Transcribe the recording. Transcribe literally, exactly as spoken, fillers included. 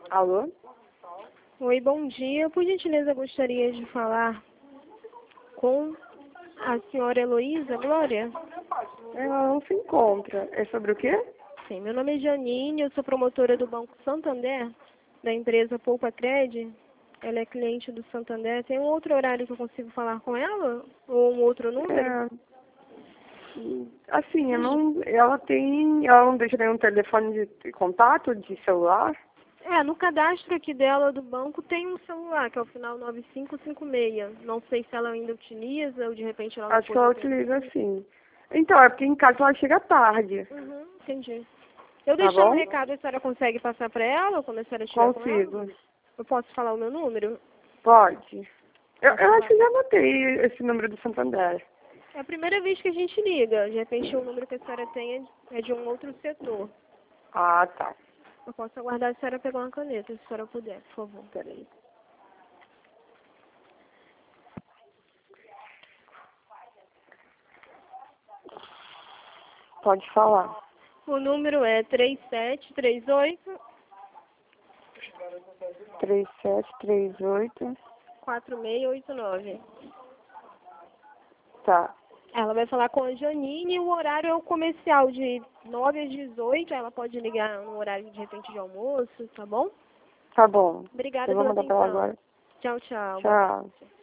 Alô? Oi, bom dia. Por gentileza, gostaria de falar com a senhora Heloísa Glória? Ela não se encontra. É sobre o quê? Sim, meu nome é Janine, eu sou promotora do Banco Santander, da empresa Poupa Cred. Ela é cliente do Santander. Tem um outro horário que eu consigo falar com ela? Ou um outro número? É, assim, eu não, ela tem, ela não deixa nenhum telefone de contato, de celular? É, no cadastro aqui dela do banco tem um celular, que é o final nove cinco cinco seis. Não sei se ela ainda utiliza ou de repente ela não Acho que ela pôde. utiliza sim. Então, é porque em casa ela chega tarde, Uhum, entendi. Eu tá deixar um bom? recado, a senhora consegue passar para ela ou quando a senhora estiver com ela? Consigo. Eu posso falar o meu número? Pode. Eu, Posso eu acho falar? que já anotei esse número do Santander. É a primeira vez que a gente liga. De repente o número que a senhora tem é de um outro setor. Ah, tá. Eu posso aguardar a senhora pegar uma caneta, se a senhora puder, por favor. Peraí. Pode falar. O número é três sete três oito, Três sete três oito. quatro seis oito nove. Tá. Ela vai falar com a Janine e o horário é o comercial de nove às dezoito. Ela pode ligar no horário de repente de almoço, tá bom? Tá bom. Obrigada Eu vou pela mandar pra ela atenção. agora. Tchau, tchau. Boa Tchau. tarde.